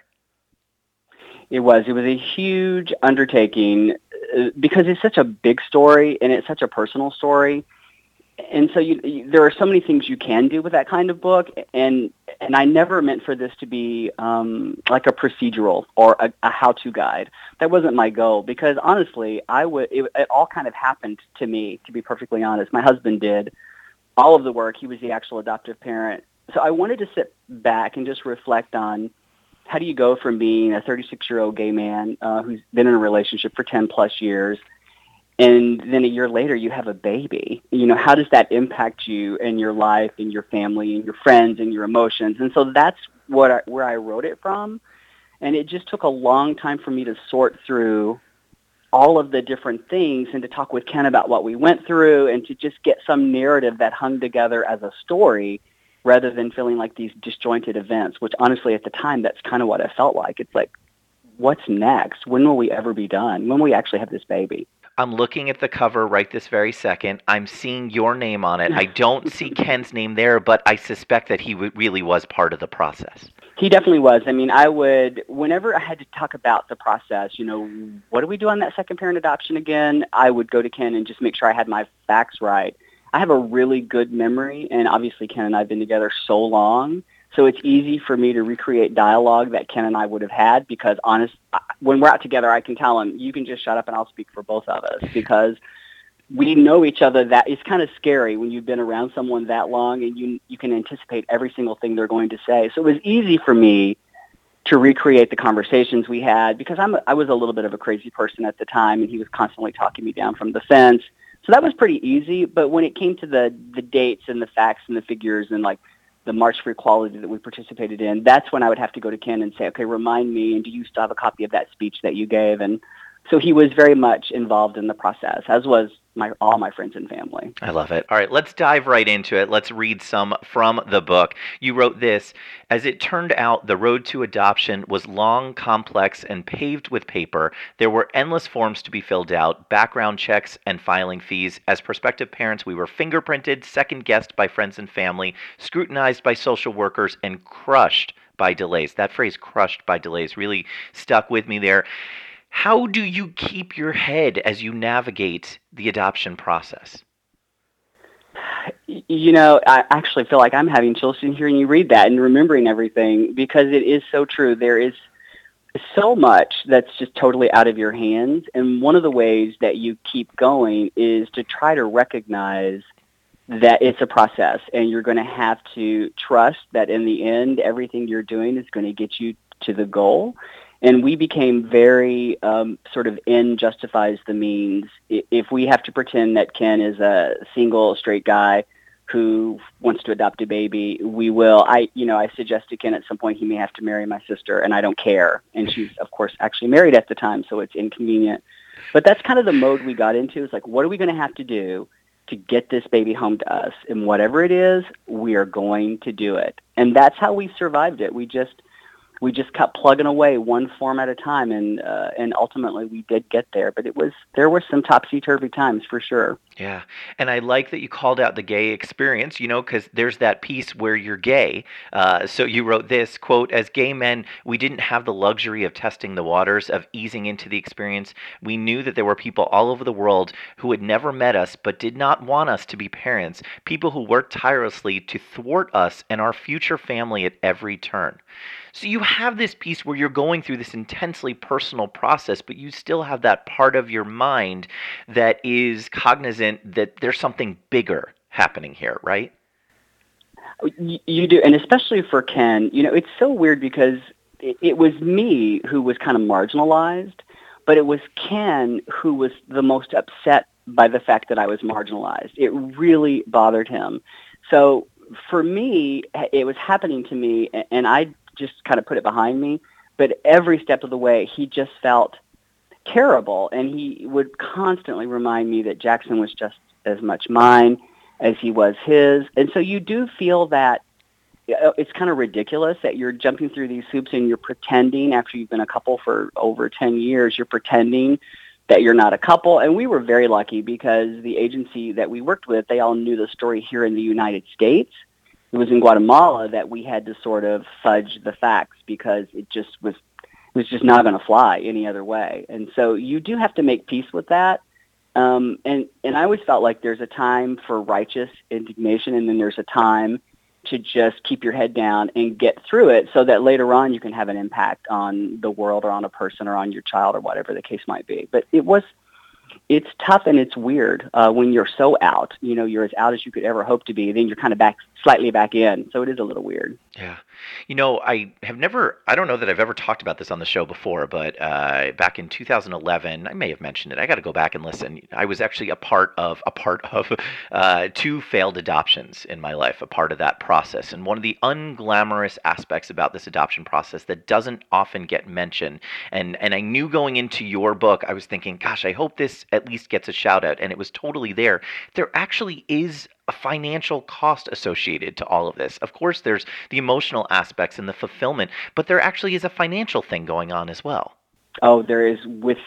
It was. It was a huge undertaking uh, because it's such a big story and it's such a personal story. And so you, you, there are so many things you can do with that kind of book. And and I never meant for this to be um, like a procedural or a, a how-to guide. That wasn't my goal, because honestly, I would. It, it all kind of happened to me, to be perfectly honest. My husband did all of the work. He was the actual adoptive parent. So I wanted to sit back and just reflect on, how do you go from being a thirty-six-year-old gay man uh, who's been in a relationship for ten plus years, and then a year later you have a baby? You know, how does that impact you and your life and your family and your friends and your emotions? And so that's what I, where I wrote it from. And it just took a long time for me to sort through all of the different things and to talk with Ken about what we went through and to just get some narrative that hung together as a story, rather than feeling like these disjointed events, which honestly at the time, that's kind of what it felt like. It's like, what's next? When will we ever be done? When will we actually have this baby? I'm looking at the cover right this very second. I'm seeing your name on it. I don't see Ken's name there, but I suspect that he w- really was part of the process. He definitely was. I mean, I would, whenever I had to talk about the process, you know, what do we do on that second parent adoption again? I would go to Ken and just make sure I had my facts right. I have a really good memory, and obviously Ken and I have been together so long, so it's easy for me to recreate dialogue that Ken and I would have had, because honest, when we're out together, I can tell him, you can just shut up and I'll speak for both of us, because we know each other. That it's kind of scary when you've been around someone that long and you you can anticipate every single thing they're going to say. So it was easy for me to recreate the conversations we had, because I'm a, I was a little bit of a crazy person at the time, and he was constantly talking me down from the fence. So that was pretty easy. But when it came to the, the dates and the facts and the figures and like the March for Equality that we participated in, that's when I would have to go to Ken and say, okay, remind me, and do you still have a copy of that speech that you gave? And so he was very much involved in the process, as was my all my friends and family. I love it. All right, let's dive right into it. Let's read some from the book. You wrote this: as it turned out, the road to adoption was long, complex, and paved with paper. There were endless forms to be filled out, background checks, and filing fees. As prospective parents, we were fingerprinted, second-guessed by friends and family, scrutinized by social workers, and crushed by delays. That phrase, crushed by delays, really stuck with me there. How do you keep your head as you navigate the adoption process? You know, I actually feel like I'm having chills hearing you read that and remembering everything, because it is so true. There is so much that's just totally out of your hands. And one of the ways that you keep going is to try to recognize that it's a process, and you're going to have to trust that in the end, everything you're doing is going to get you to the goal. And we became very um, sort of end justifies the means. If we have to pretend that Ken is a single straight guy who wants to adopt a baby, we will. I, you know, I suggested Ken at some point he may have to marry my sister, and I don't care. And she's, of course, actually married at the time, so it's inconvenient. But that's kind of the mode we got into. It's like, what are we going to have to do to get this baby home to us? And whatever it is, we are going to do it. And that's how we survived it. We just we just kept plugging away one form at a time, and uh, and ultimately we did get there. But it was there were some topsy-turvy times for sure. Yeah, and I like that you called out the gay experience, you know, because there's that piece where you're gay. Uh, so you wrote this, quote, as gay men, we didn't have the luxury of testing the waters, of easing into the experience. We knew that there were people all over the world who had never met us but did not want us to be parents, people who worked tirelessly to thwart us and our future family at every turn. So you have this piece where you're going through this intensely personal process, but you still have that part of your mind that is cognizant that there's something bigger happening here, right? You do, and especially for Ken, you know, it's so weird because it, it was me who was kind of marginalized, but it was Ken who was the most upset by the fact that I was marginalized. It really bothered him. So for me, it was happening to me, and I just kind of put it behind me, but every step of the way, he just felt terrible, and he would constantly remind me that Jackson was just as much mine as he was his. And so you do feel that it's kind of ridiculous that you're jumping through these hoops and you're pretending, after you've been a couple for over ten years, you're pretending that you're not a couple. And we were very lucky because the agency that we worked with, they all knew the story here in the United States. It was in Guatemala that we had to sort of fudge the facts because it just was it was just not going to fly any other way. And so you do have to make peace with that. Um, and, and I always felt like there's a time for righteous indignation, and then there's a time to just keep your head down and get through it so that later on you can have an impact on the world or on a person or on your child or whatever the case might be. But it was, it's tough and it's weird uh, when you're so out. You know, you're as out as you could ever hope to be. Then you're kind of back, slightly back in. So it is a little weird. Yeah. You know, I have never, I don't know that I've ever talked about this on the show before, but uh, back in two thousand eleven, I may have mentioned it. I got to go back and listen. I was actually a part of, a part of uh, two failed adoptions in my life, a part of that process. And one of the unglamorous aspects about this adoption process that doesn't often get mentioned, and, and I knew going into your book, I was thinking, gosh, I hope this at least gets a shout out. And it was totally there. There actually is a financial cost associated to all of this. Of course, there's the emotional aspects and the fulfillment, but there actually is a financial thing going on as well. Oh, there is, with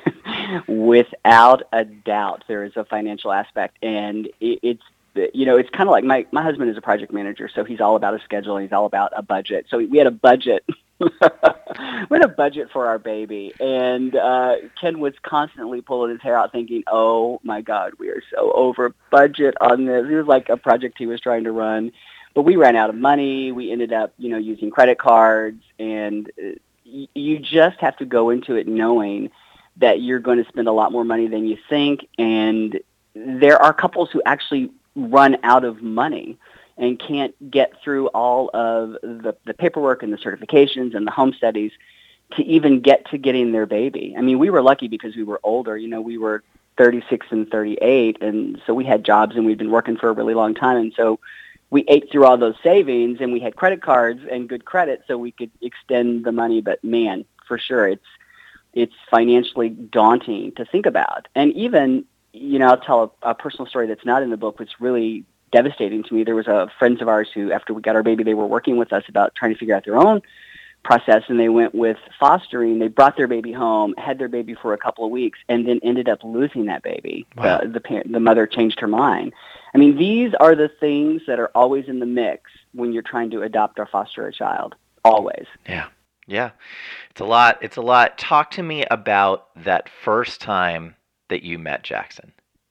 without a doubt, there is a financial aspect, and it, it's you know, it's kind of like my my husband is a project manager, so he's all about a schedule, and he's all about a budget. So we had a budget. we had a budget for our baby, and uh, Ken was constantly pulling his hair out thinking, oh my God, we are so over budget on this. It was like a project he was trying to run, but we ran out of money. We ended up, you know, using credit cards, and uh, y- you just have to go into it knowing that you're going to spend a lot more money than you think, and there are couples who actually run out of money. and can't get through all of the, the paperwork and the certifications and the home studies to even get to getting their baby. I mean, we were lucky because we were older. You know, we were thirty-six and thirty-eight, and so we had jobs and we'd been working for a really long time, and so we ate through all those savings, and we had credit cards and good credit so we could extend the money. But man, for sure, it's it's financially daunting to think about. And even, you know, I'll tell a, a personal story that's not in the book, which really devastating to me. There was a friends of ours who, after we got our baby, they were working with us about trying to figure out their own process, and they went with fostering. They brought their baby home, had their baby for a couple of weeks, and then ended up losing that baby. Wow. The the, parent, the mother changed her mind. I mean, these are the things that are always in the mix when you're trying to adopt or foster a child. Always. Yeah. Yeah. It's a lot. It's a lot. Talk to me about that first time that you met Jackson.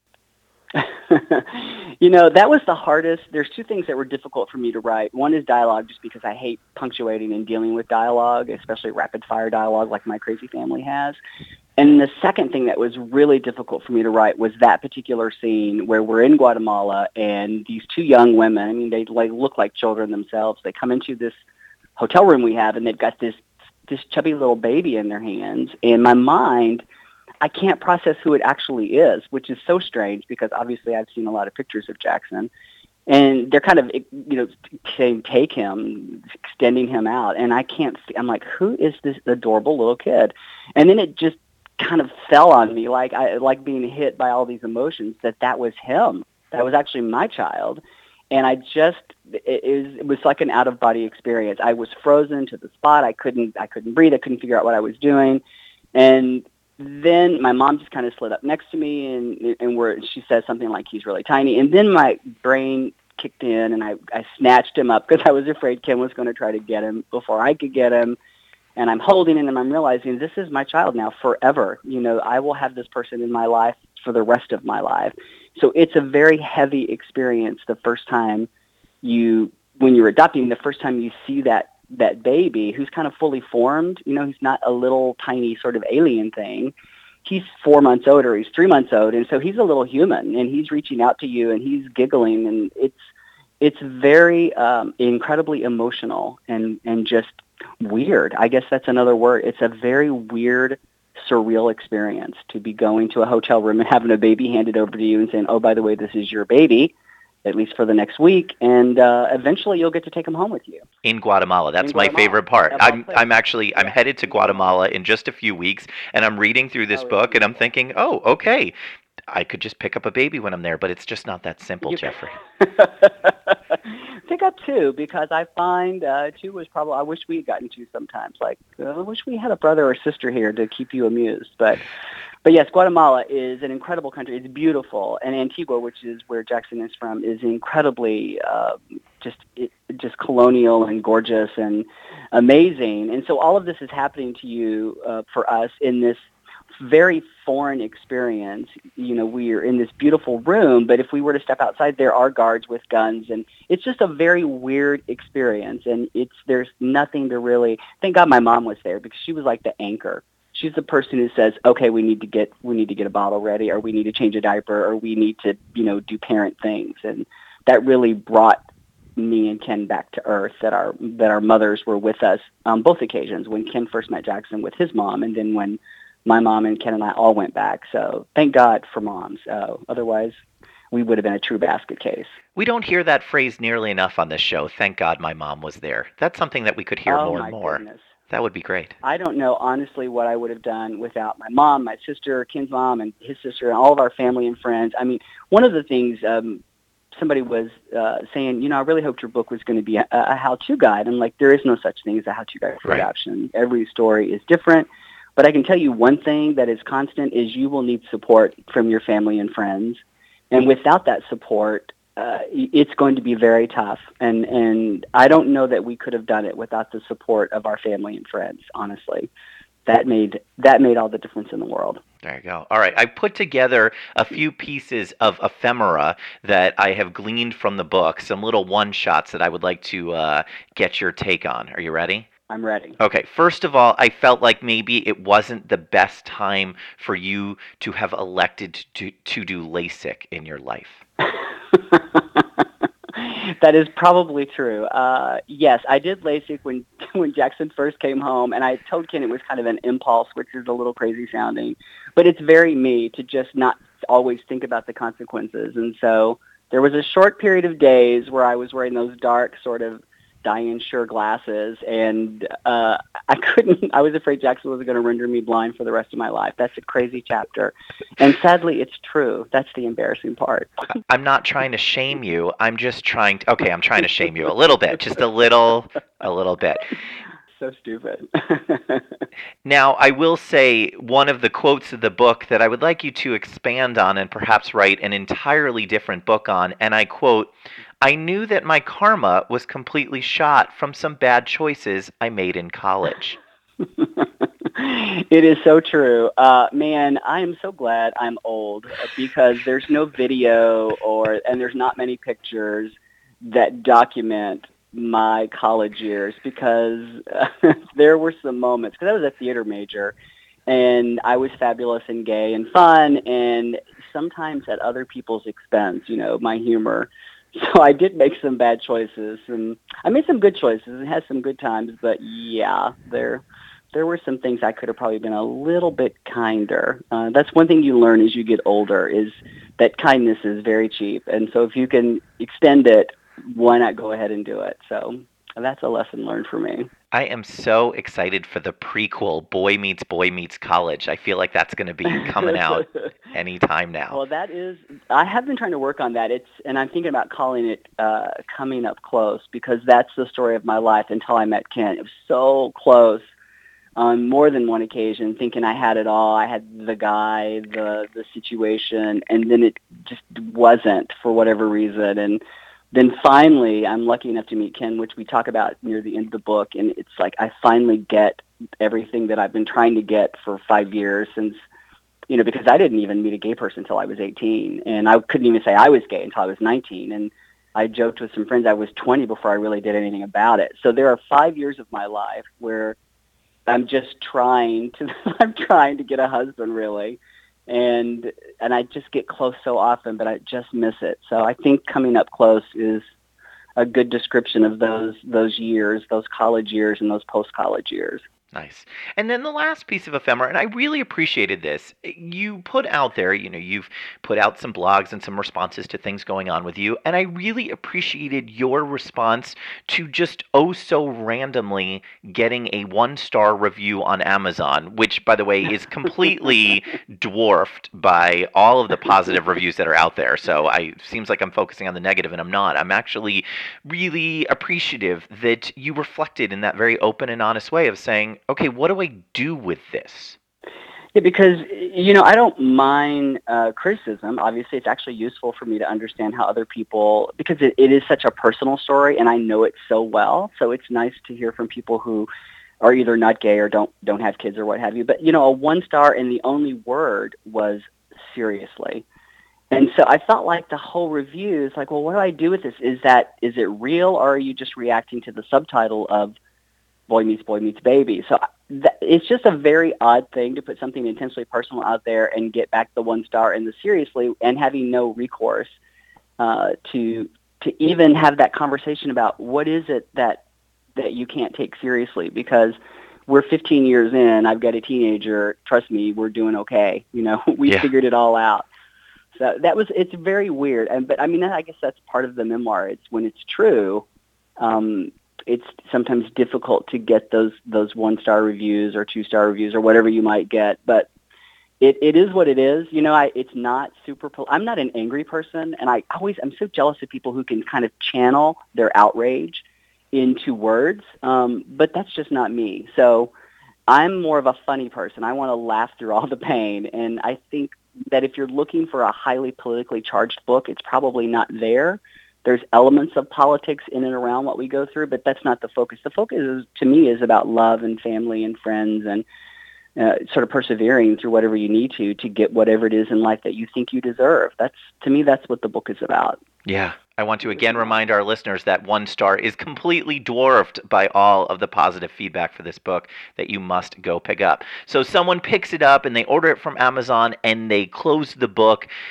You know, that was the hardest. There's two things that were difficult for me to write. One is dialogue, just because I hate punctuating and dealing with dialogue, especially rapid-fire dialogue like my crazy family has. And the second thing that was really difficult for me to write was that particular scene where we're in Guatemala and these two young women, I mean, they like look like children themselves. They come into this hotel room we have, and they've got this this chubby little baby in their hands. And my mind, I can't process who it actually is, which is so strange because obviously I've seen a lot of pictures of Jackson, and they're kind of, you know, saying take him, extending him out, and I can't see. I'm like, who is this adorable little kid? And then it just kind of fell on me, like I like being hit by all these emotions, that that was him. That was actually my child. And I just, it, is, it was like an out-of-body experience. I was frozen to the spot. I couldn't, I couldn't breathe. I couldn't figure out what I was doing. And then my mom just kind of slid up next to me, and and where she says something like, he's really tiny. And then my brain kicked in, and I, I snatched him up because I was afraid Ken was going to try to get him before I could get him. And I'm holding him, and I'm realizing this is my child now forever. You know, I will have this person in my life for the rest of my life. So it's a very heavy experience the first time you, when you're adopting, the first time you see that that baby who's kind of fully formed. You know, he's not a little tiny sort of alien thing. He's four months old, or he's three months old, and so he's a little human, and he's reaching out to you, and he's giggling, and it's it's very um, incredibly emotional and and just weird. I guess that's another word. It's a very weird, surreal experience to be going to a hotel room and having a baby handed over to you and saying, oh, by the way, this is your baby, at least for the next week, and uh, eventually you'll get to take him home with you. In Guatemala. That's In my Guatemala. favorite part. That's I'm I'm actually, I'm Yeah. headed to Guatemala in just a few weeks, and I'm reading through this Oh, book, and I'm yeah. thinking, oh, okay, I could just pick up a baby when I'm there, but it's just not that simple, You- Jeffrey. Pick up two, because I find uh, two was probably, I wish we had gotten two sometimes. Like, uh, I wish we had a brother or sister here to keep you amused. But, but yes, Guatemala is an incredible country. It's beautiful. And Antigua, which is where Jackson is from, is incredibly uh, just it, just colonial and gorgeous and amazing. And so all of this is happening to you uh, for us in this very foreign experience. You know, we're in this beautiful room, but if we were to step outside, there are guards with guns, and it's just a very weird experience. And it's there's nothing to really. Thank God my mom was there, because she was like the anchor. She's the person who says, "Okay, we need to get we need to get a bottle ready, or we need to change a diaper, or we need to you know do parent things," and that really brought me and Ken back to earth. That our that our mothers were with us on both occasions, when Ken first met Jackson with his mom, and then when my mom and Ken and I all went back. So thank God for moms. Uh, otherwise, we would have been a true basket case. We don't hear that phrase nearly enough on this show. Thank God my mom was there. That's something that we could hear oh, more my and more. Goodness. That would be great. I don't know, honestly, what I would have done without my mom, my sister, Ken's mom, and his sister, and all of our family and friends. I mean, one of the things um, somebody was uh, saying, you know, I really hoped your book was going to be a, a how-to guide. I'm like, there is no such thing as a how-to guide for Right. adoption. Every story is different. But I can tell you one thing that is constant is you will need support from your family and friends. And without that support, uh, it's going to be very tough. And, and I don't know that we could have done it without the support of our family and friends, honestly. That made that made all the difference in the world. There you go. All right. I put together a few pieces of ephemera that I have gleaned from the book, some little one-shots that I would like to uh, get your take on. Are you ready? I'm ready. Okay, first of all, I felt like maybe it wasn't the best time for you to have elected to, to do LASIK in your life. That is probably true. Uh, yes, I did LASIK when when Jackson first came home, and I told Ken it was kind of an impulse, which is a little crazy sounding, but it's very me to just not always think about the consequences. And so there was a short period of days where I was wearing those dark sort of Diane Shure glasses, and uh, I couldn't, I was afraid Jackson was going to render me blind for the rest of my life. That's a crazy chapter. And sadly, it's true. That's the embarrassing part. I'm not trying to shame you. I'm just trying to, okay, I'm trying to shame you a little bit, just a little, a little bit. So stupid. Now, I will say one of the quotes of the book that I would like you to expand on and perhaps write an entirely different book on, and I quote, "I knew that my karma was completely shot from some bad choices I made in college." It is so true. Uh, man, I am so glad I'm old because there's no video or and there's not many pictures that document my college years because uh, there were some moments, because I was a theater major, and I was fabulous and gay and fun, and sometimes at other people's expense, you know, my humor. So I did make some bad choices, and I made some good choices and had some good times, but yeah, there there were some things I could have probably been a little bit kinder. Uh, that's one thing you learn as you get older, is that kindness is very cheap, and so if you can extend it, why not go ahead and do it? So that's a lesson learned for me. I am so excited for the prequel, Boy Meets Boy Meets College. I feel like that's going to be coming out any time now. Well, that is, I have been trying to work on that. It's, and I'm thinking about calling it uh, Coming Up Close, because that's the story of my life until I met Ken. It was so close on more than one occasion, thinking I had it all. I had the guy, the the situation, and then it just wasn't for whatever reason. And then finally, I'm lucky enough to meet Ken, which we talk about near the end of the book, and it's like I finally get everything that I've been trying to get for five years since, you know, because I didn't even meet a gay person until I was eighteen, and I couldn't even say I was gay until I was nineteen, and I joked with some friends I was twenty before I really did anything about it. So there are five years of my life where I'm just trying to, I'm trying to get a husband, really. And and I just get close so often, but I just miss it. So I think Coming Up Close is a good description of those those years, those college years and those post-college years. Nice. And then the last piece of ephemera, and I really appreciated this, you put out there, you know, you've put out some blogs and some responses to things going on with you, and I really appreciated your response to just oh so randomly getting a one-star review on Amazon, which, by the way, is completely dwarfed by all of the positive reviews that are out there. So I it seems like I'm focusing on the negative, and I'm not. I'm actually really appreciative that you reflected in that very open and honest way of saying, okay, what do I do with this? Yeah, because, you know, I don't mind uh, criticism. Obviously, it's actually useful for me to understand how other people, because it, it is such a personal story, and I know it so well. So it's nice to hear from people who are either not gay or don't don't have kids or what have you. But, you know, a one star, and the only word was seriously. And so I felt like the whole review is like, well, what do I do with this? Is that, is it real, or are you just reacting to the subtitle of Boy Meets Boy Meets Baby? So th- it's just a very odd thing to put something intensely personal out there and get back the one star and the seriously, and having no recourse uh, to to even have that conversation about what is it that that you can't take seriously, because we're fifteen years in, I've got a teenager, trust me, we're doing okay. You know, we yeah. figured it all out. So that was, it's very weird. And, but I mean, I guess that's part of the memoir. It's when it's true, um, it's sometimes difficult to get those, those one-star reviews or two-star reviews or whatever you might get. But it, it is what it is. You know, I, it's not super, pol- I'm not an angry person. And I always, I'm so jealous of people who can kind of channel their outrage into words. Um, but that's just not me. So I'm more of a funny person. I want to laugh through all the pain. And I think that if you're looking for a highly politically charged book, it's probably not there. There's elements of politics in and around what we go through, but that's not the focus. The focus, is, to me, is about love and family and friends, and uh, sort of persevering through whatever you need to to get whatever it is in life that you think you deserve. That's, to me, that's what the book is about. Yeah. I want to again remind our listeners that one star is completely dwarfed by all of the positive feedback for this book that you must go pick up. So someone picks it up and they order it from Amazon and they close the book.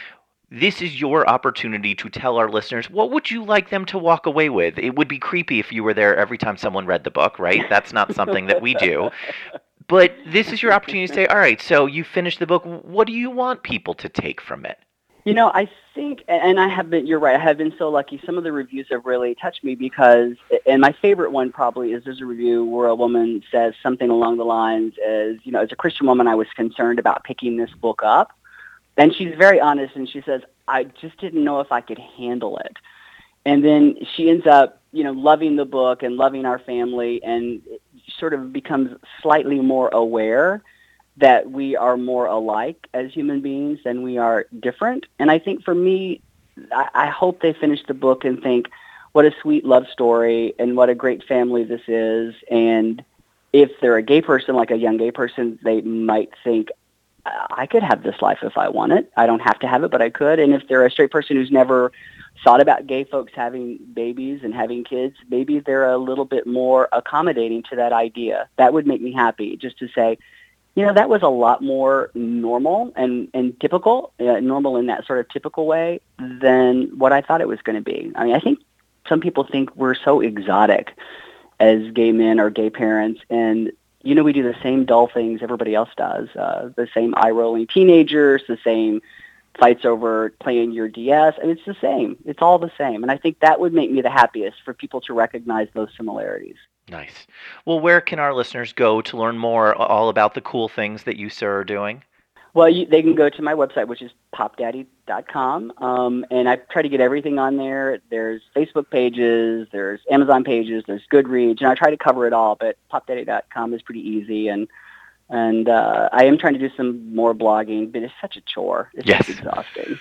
this is your opportunity to tell our listeners, what would you like them to walk away with? It would be creepy if you were there every time someone read the book, right? That's not something that we do. But this is your opportunity to say, all right, so you finished the book. What do you want people to take from it? You know, I think, and I have been, you're right, I have been so lucky. Some of the reviews have really touched me because, and my favorite one probably is there's a review where a woman says something along the lines as, you know, as a Christian woman, I was concerned about picking this book up. And she's very honest, and she says, I just didn't know if I could handle it. And then she ends up, you know, loving the book and loving our family, and sort of becomes slightly more aware that we are more alike as human beings than we are different. And I think for me, I, I hope they finish the book and think, what a sweet love story and what a great family this is. And if they're a gay person, like a young gay person, they might think, I could have this life if I want it. I don't have to have it, but I could. And if they're a straight person who's never thought about gay folks having babies and having kids, maybe they're a little bit more accommodating to that idea. That would make me happy, just to say, you know, that was a lot more normal and, and typical, uh, normal in that sort of typical way than what I thought it was going to be. I mean, I think some people think we're so exotic as gay men or gay parents, and, you know, we do the same dull things everybody else does, uh, the same eye-rolling teenagers, the same fights over playing your D S. I mean, it's the same. It's all the same. And I think that would make me the happiest, for people to recognize those similarities. Nice. Well, where can our listeners go to learn more all about the cool things that you, sir, are doing? Well, you, they can go to my website, which is pop daddy dot com, um, and I try to get everything on there. There's Facebook pages, there's Amazon pages, there's Goodreads, and I try to cover it all, but pop daddy dot com is pretty easy, and and uh, I am trying to do some more blogging, but it's such a chore. It's yes. just exhausting.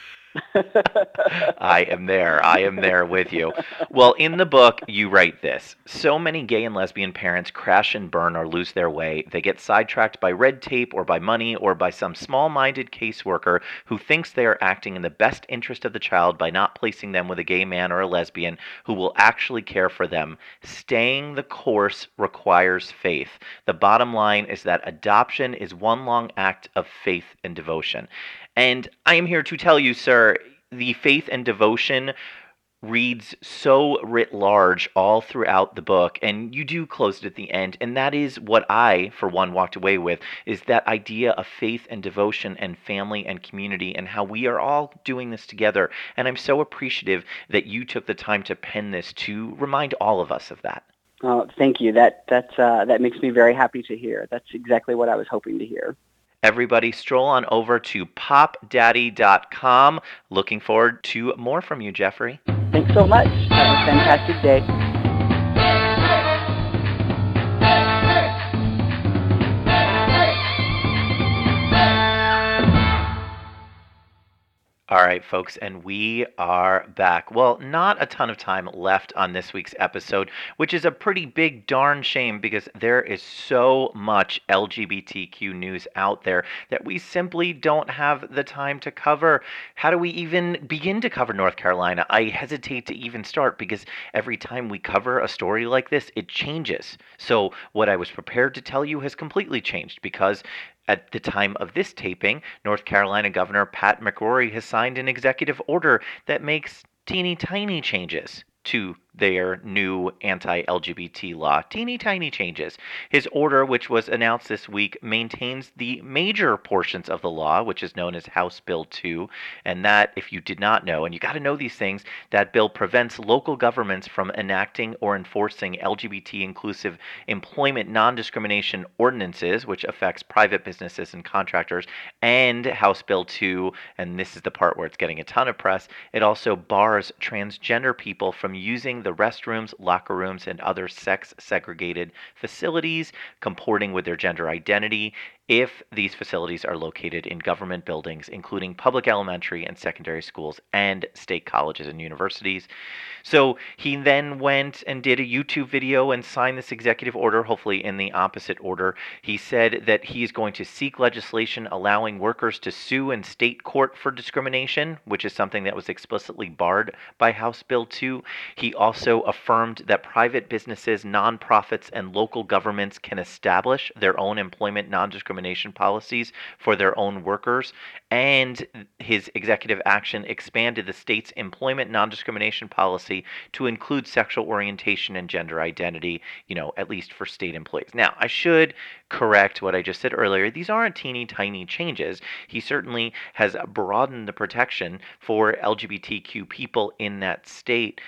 I am there. I am there with you. Well, in the book, you write this. So many gay and lesbian parents crash and burn or lose their way. They get sidetracked by red tape or by money or by some small-minded caseworker who thinks they are acting in the best interest of the child by not placing them with a gay man or a lesbian who will actually care for them. Staying the course requires faith. The bottom line is that adoption is one long act of faith and devotion. And I am here to tell you, sir, the faith and devotion reads so writ large all throughout the book, and you do close it at the end, and that is what I, for one, walked away with, is that idea of faith and devotion and family and community and how we are all doing this together. And I'm so appreciative that you took the time to pen this to remind all of us of that. Oh, thank you. That, that's, uh, that makes me very happy to hear. That's exactly what I was hoping to hear. Everybody, stroll on over to pop daddy dot com. Looking forward to more from you, Jeffrey. Thanks so much. Have a fantastic day. All right, folks, and we are back. Well, not a ton of time left on this week's episode, which is a pretty big darn shame because there is so much L G B T Q news out there that we simply don't have the time to cover. How do we even begin to cover North Carolina? I hesitate to even start because every time we cover a story like this, it changes. So what I was prepared to tell you has completely changed because at the time of this taping, North Carolina Governor Pat McCrory has signed an executive order that makes teeny tiny changes to their new anti-L G B T law. Teeny tiny changes. His order, which was announced this week, maintains the major portions of the law, which is known as House Bill two. And that, if you did not know, and you got to know these things, that bill prevents local governments from enacting or enforcing L G B T inclusive employment non-discrimination ordinances, which affects private businesses and contractors. And House Bill two, and this is the part where it's getting a ton of press, it also bars transgender people from using the restrooms, locker rooms, and other sex-segregated facilities comporting with their gender identity if these facilities are located in government buildings, including public elementary and secondary schools and state colleges and universities. So he then went and did a YouTube video and signed this executive order, hopefully in the opposite order. He said that he is going to seek legislation allowing workers to sue in state court for discrimination, which is something that was explicitly barred by House Bill two. He also affirmed that private businesses, nonprofits, and local governments can establish their own employment non-discrimination non-discrimination policies for their own workers, and his executive action expanded the state's employment non-discrimination policy to include sexual orientation and gender identity, you know, at least for state employees. Now, I should correct what I just said earlier. These aren't teeny tiny changes. He certainly has broadened the protection for L G B T Q people in that state,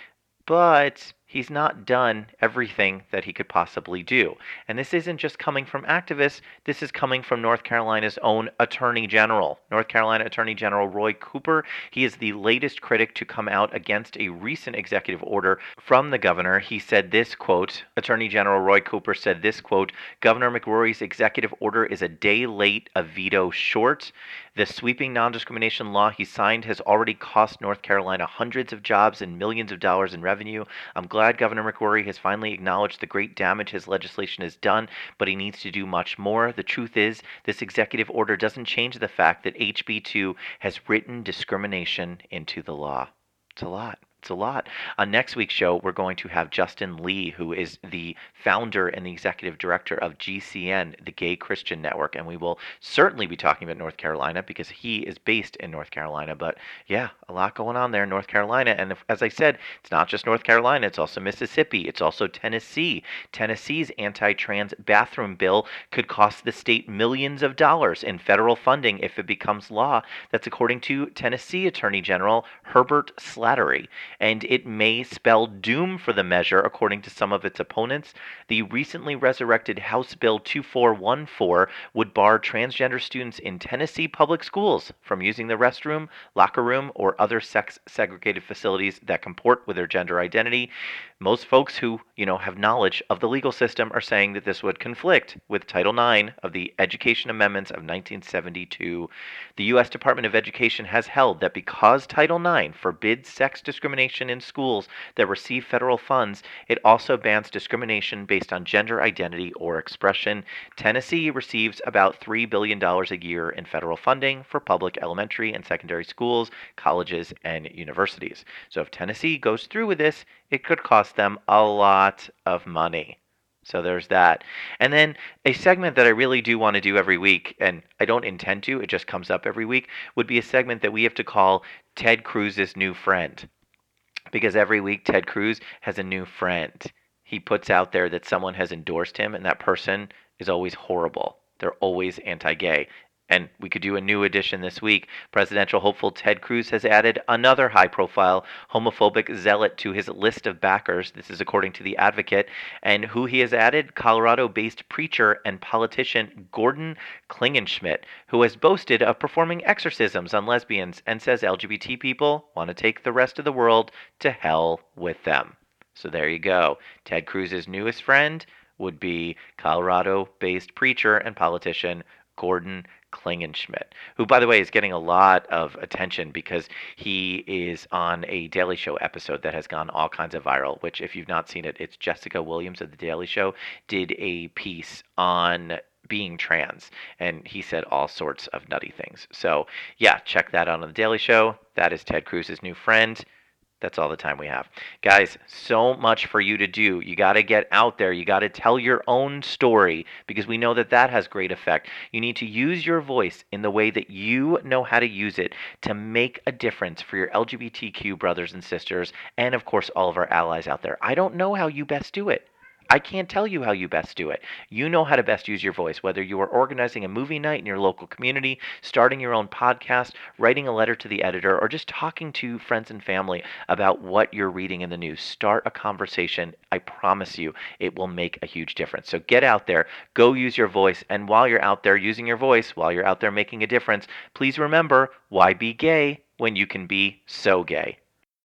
but he's not done everything that he could possibly do. And this isn't just coming from activists. This is coming from North Carolina's own Attorney General. North Carolina Attorney General Roy Cooper. He is the latest critic to come out against a recent executive order from the governor. He said this, quote, Attorney General Roy Cooper said this, quote, Governor McCrory's executive order is a day late, a veto short. The sweeping non-discrimination law he signed has already cost North Carolina hundreds of jobs and millions of dollars in revenue. I'm glad Governor McCrory has finally acknowledged the great damage his legislation has done, but he needs to do much more. The truth is, this executive order doesn't change the fact that H B two has written discrimination into the law. It's a lot. It's a lot. On next week's show, we're going to have Justin Lee, who is the founder and the executive director of G C N, the Gay Christian Network, and we will certainly be talking about North Carolina because he is based in North Carolina. But yeah, a lot going on there in North Carolina. And if, as I said, it's not just North Carolina, it's also Mississippi, it's also Tennessee. Tennessee's anti-trans bathroom bill could cost the state millions of dollars in federal funding if it becomes law. That's according to Tennessee Attorney General Herbert Slattery. And it may spell doom for the measure, according to some of its opponents. The recently resurrected House Bill two four one four would bar transgender students in Tennessee public schools from using the restroom, locker room, or other sex-segregated facilities that comport with their gender identity. Most folks who, you know, have knowledge of the legal system are saying that this would conflict with Title nine of the Education Amendments of nineteen seventy-two. The U S Department of Education has held that because Title nine forbids sex discrimination in schools that receive federal funds, it also bans discrimination based on gender identity or expression. Tennessee receives about three billion dollars a year in federal funding for public elementary and secondary schools, colleges, and universities. So if Tennessee goes through with this, it could cost them a lot of money. So there's that. And then a segment that I really do want to do every week, and I don't intend to, it just comes up every week, would be a segment that we have to call Ted Cruz's New Friend. Because every week Ted Cruz has a new friend. He puts out there that someone has endorsed him, and that person is always horrible. They're always anti-gay. And we could do a new edition this week. Presidential hopeful Ted Cruz has added another high-profile homophobic zealot to his list of backers. This is according to The Advocate. And who he has added? Colorado-based preacher and politician Gordon Klingenschmitt, who has boasted of performing exorcisms on lesbians and says L G B T people want to take the rest of the world to hell with them. So there you go. Ted Cruz's newest friend would be Colorado-based preacher and politician Gordon Klingenschmitt, who, by the way, is getting a lot of attention because he is on a Daily Show episode that has gone all kinds of viral, which, if you've not seen it, it's Jessica Williams of The Daily Show did a piece on being trans, and he said all sorts of nutty things. So, yeah, check that out on The Daily Show. That is Ted Cruz's new friend. That's all the time we have. Guys, so much for you to do. You got to get out there. You got to tell your own story because we know that that has great effect. You need to use your voice in the way that you know how to use it to make a difference for your L G B T Q brothers and sisters and, of course, all of our allies out there. I don't know how you best do it. I can't tell you how you best do it. You know how to best use your voice, whether you are organizing a movie night in your local community, starting your own podcast, writing a letter to the editor, or just talking to friends and family about what you're reading in the news. Start a conversation. I promise you it will make a huge difference. So get out there, go use your voice, and while you're out there using your voice, while you're out there making a difference, please remember, why be gay when you can be so gay?